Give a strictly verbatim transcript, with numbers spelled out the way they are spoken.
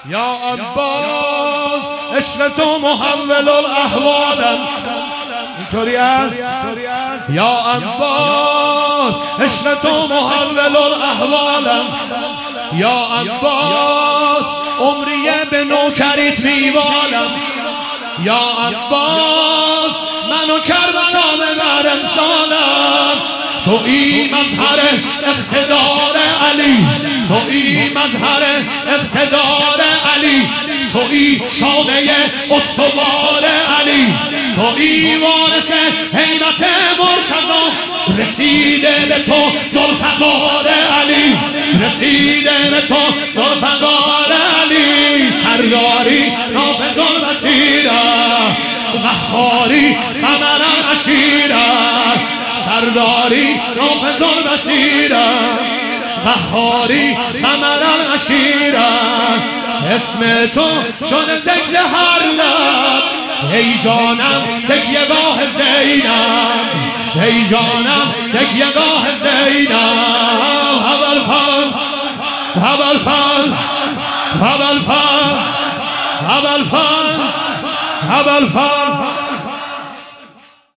یا عباس عشق تو محول الاحوالم اینطوری است. یا عباس عشق تو محول الاحوالم، یا عباس عمریه به نوکریت میوالم، یا عباس منو کربلا ببر امسالم. تو ای مظهر اقتدار علی، تو ای مظهر اقتدار علی، تو ای شانه استوار علی، تو ای وارث هیبت مرتضی. رسیده به تو ذوالفقار علی، رسیده به تو ذوالفقار علی. سرداری نافذ البصیره، قهاری قمر عشیره. سرداری نافذ البصیره، قهاری قمر عشیره. اسم تو شده ذکر هر لب، ای جانم تکیه گاه زینب، ای جانم تکیه گاه زینب. ابوالفضل ابوالفضل ابوالفضل ابوالفضل ابوالفضل